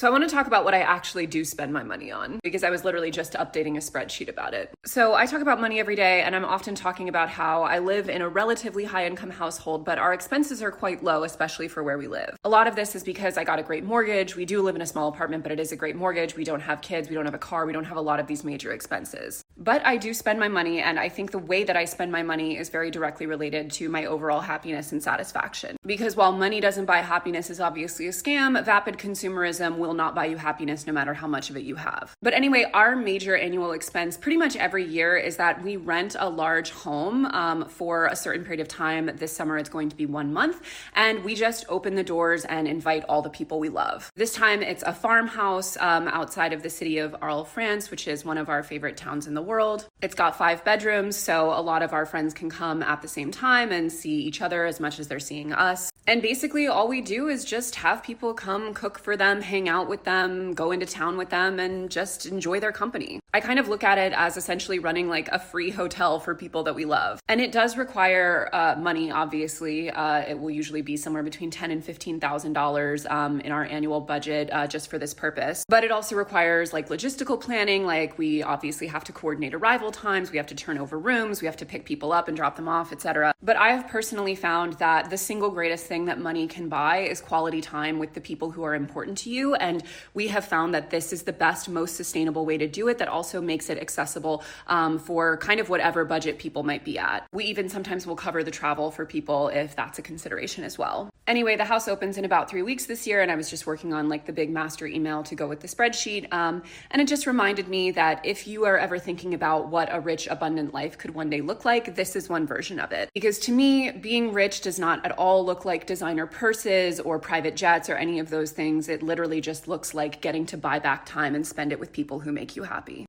So I want to talk about what I actually do spend my money on, because I was literally just updating a spreadsheet about it. So I talk about money every day, and I'm often talking about how I live in a relatively high income household, but our expenses are quite low, especially for where we live. A lot of this is because I got a great mortgage. We do live in a small apartment, but it is a great mortgage. We don't have kids. We don't have a car. We don't have a lot of these major expenses. But I do spend my money, and I think the way that I spend my money is very directly related to my overall happiness and satisfaction. Because while money doesn't buy happiness is obviously a scam, vapid consumerism will not buy you happiness no matter how much of it you have. But anyway, our major annual expense pretty much every year is that we rent a large home for a certain period of time. This summer it's going to be 1 month, and we just open the doors and invite all the people we love. This time it's a farmhouse outside of the city of Arles, France, which is one of our favorite towns in the world. It's got 5 bedrooms, so a lot of our friends can come at the same time and see each other as much as they're seeing us. And basically all we do is just have people come cook for them, hang out with them, go into town with them, and just enjoy their company. I kind of look at it as essentially running like a free hotel for people that we love. And it does require money, obviously. It will usually be somewhere between $10,000 and $15,000 in our annual budget just for this purpose. But it also requires like logistical planning. Like we obviously have to coordinate arrival times, we have to turn over rooms, we have to pick people up and drop them off, etc. But I have personally found that the single greatest thing that money can buy is quality time with the people who are important to you. And we have found that this is the best, most sustainable way to do it that also makes it accessible for kind of whatever budget people might be at. We even sometimes will cover the travel for people if that's a consideration as well. Anyway, the house opens in about 3 weeks this year, and I was just working on like the big master email to go with the spreadsheet. And it just reminded me that if you are ever thinking about what a rich, abundant life could one day look like, this is one version of it. Because to me, being rich does not at all look like designer purses or private jets or any of those things. It literally just looks like getting to buy back time and spend it with people who make you happy.